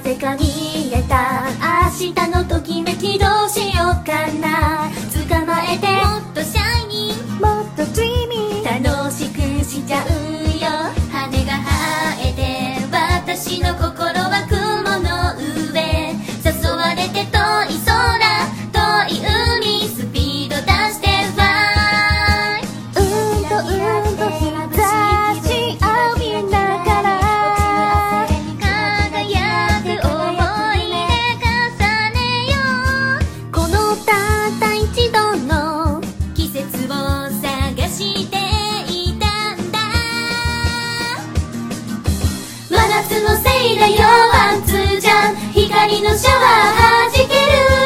てか見えた明日のときめきどうしようかな捕まえてもっとシャイニーもっとドリーミー楽しくしちゃうよ羽が生えて私の心は雲の上誘われて遠い空遠い海スピード出してフライうんと日差し浴びながら輝く思い出重ねようこのたった一度の季節を探していたんだ真夏のせいだよワンツーじゃん光のシャワー弾ける